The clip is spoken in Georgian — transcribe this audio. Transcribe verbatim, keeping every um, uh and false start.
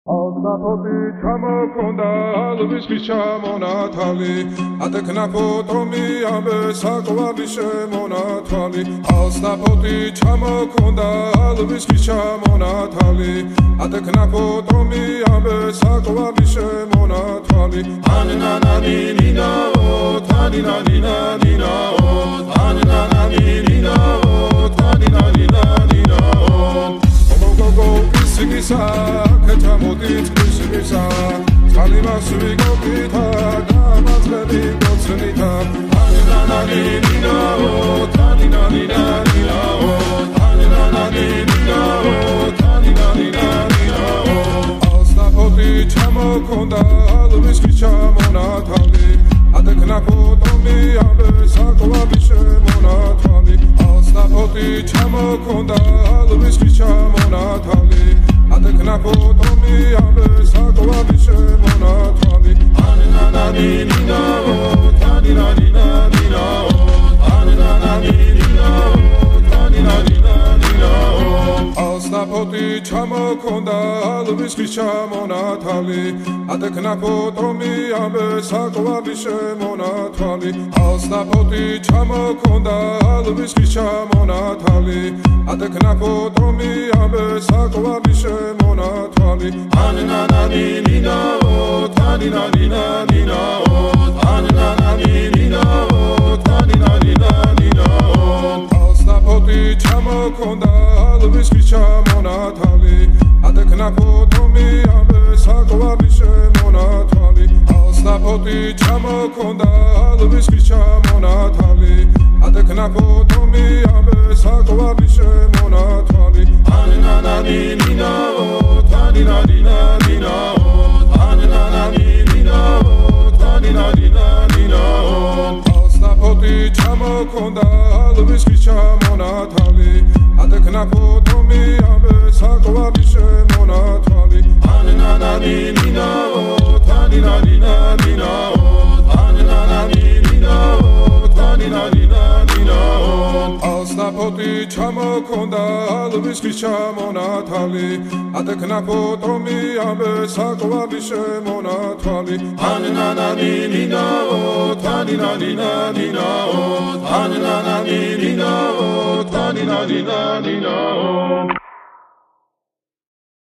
Alnapoti ჩამოქონდა ალვისის ჩამონათალი ატექნა ფოტომი ამბე საკვარი შემონათვალი ალნაპoti ჩამოქონდა ალვისის ჩამონათალი ატექნა ფოტომი ამბე საკვარი შემონათვალი ანანანინინაო თანინანინანინაო ანანანინინაო თანინანინანინაო გოგო ისიგისა კეთამოდით ისიგისა ძალიმასვი გოგითა დამაწყები გოცნითა ანანანინინაო თანინანინანინაო ანანანინინაო თანინანინანინაო ალნაპoti ჩამოქონდა ალვისის ჩამონათალი ატექნა ფოტომი ამბე საკვარი შემონათვალი ალნაპoti ჩამოქონდა ალვისის ჩამონათალი ატექნა ფოტომი ამბე საკვარი შემონათვალი ანანანინინაო თანინანინანინაო ანანანინინაო თანინანინანინაო ალნაპoti ჩამოქონდა ალვისის ჩამონათალი ატექნა ფოტომი ამბე საკვარი შემონათვალი ალნაპoti ჩამოქონდა ალვისის ჩამონათალი ატექნა ფოტომი ამბე საკვარი შემონათვალი ანანანინინაო თანინანინანინაო ანანანინინაო თანინანინანინაო ალნაპoti ჩამოქონდა ალვისის ჩამონათალი ატექნა ფოტომი ამბე საკვარი შემონათვალი ალნაპoti ჩამოქონდა ალვისის ჩამონათალი ატექნა ფოტომი ამბე საკვარი შემონათვალი ანანანინინაო თანინანინანინაო ანანანინინაო თანინანინანინაო ალნაპoti ჩამოქონდა ალვისის ჩამონათალი ატექნა ფოტომი ამბე საკვარი შემონათვალი ანანანინინაო თანინანინანინაო ანანანინინაო თანინანინანინაო ალნაპoti ჩამოქონდა ალვისის ჩამონათალი ატექნა ფოტომი ამბე საკვარი შემონათვალი ანანანინინაო თანინანინანინაო ანანანინინაო თანინანინანინაო